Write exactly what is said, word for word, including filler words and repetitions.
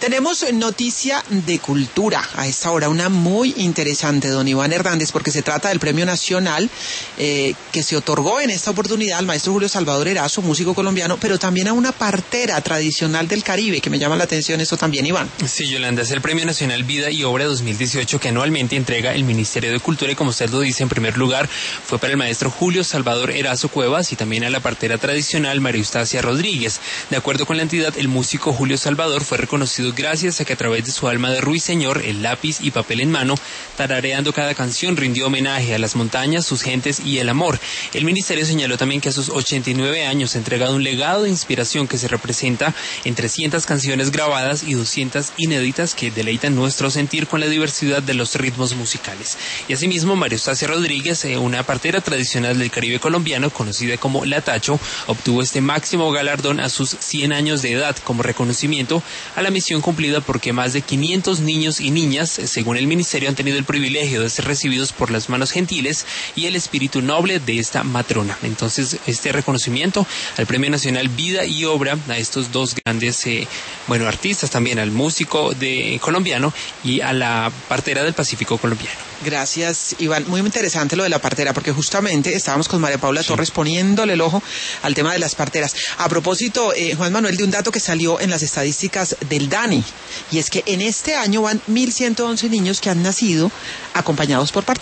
Tenemos noticia de cultura a esta hora, una muy interesante, don Iván Hernández, porque se trata del Premio Nacional eh, que se otorgó en esta oportunidad al maestro Julio Salvador Erazo, músico colombiano, pero también a una partera tradicional del Caribe, que me llama la atención eso también, Iván. Sí, Yolanda, es el Premio Nacional Vida y Obra dos mil dieciocho que anualmente entrega el Ministerio de Cultura y, como usted lo dice, en primer lugar fue para el maestro Julio Salvador Erazo Cuevas y también a la partera tradicional María Eustacia Rodríguez. De acuerdo con la entidad, el músico Julio Salvador fue reconocido gracias a que a través de su alma de ruiseñor, el lápiz y papel en mano, tarareando cada canción, rindió homenaje a las montañas, sus gentes y el amor. El ministerio señaló también que a sus ochenta y nueve años ha entregado un legado de inspiración que se representa en trescientas canciones grabadas y doscientas inéditas que deleitan nuestro sentir con la diversidad de los ritmos musicales. Y asimismo, María Eustacia Rodríguez, una partera tradicional del Caribe colombiano, conocida como La Tacho, obtuvo este máximo galardón a sus cien años de edad como reconocimiento a la misión cumplida, porque más de quinientos niños y niñas, según el ministerio, han tenido el privilegio de ser recibidos por las manos gentiles y el espíritu noble de esta matrona. Entonces, este reconocimiento al Premio Nacional Vida y Obra a estos dos grandes eh, bueno, artistas, también al músico de colombiano y a la partera del Pacífico colombiano. Gracias, Iván. Muy interesante lo de la partera, porque justamente estábamos con María Paula sí. Torres poniéndole el ojo al tema de las parteras. A propósito, eh, Juan Manuel, de un dato que salió en las estadísticas del DANI, y es que en este año van mil ciento once niños que han nacido acompañados por parteras.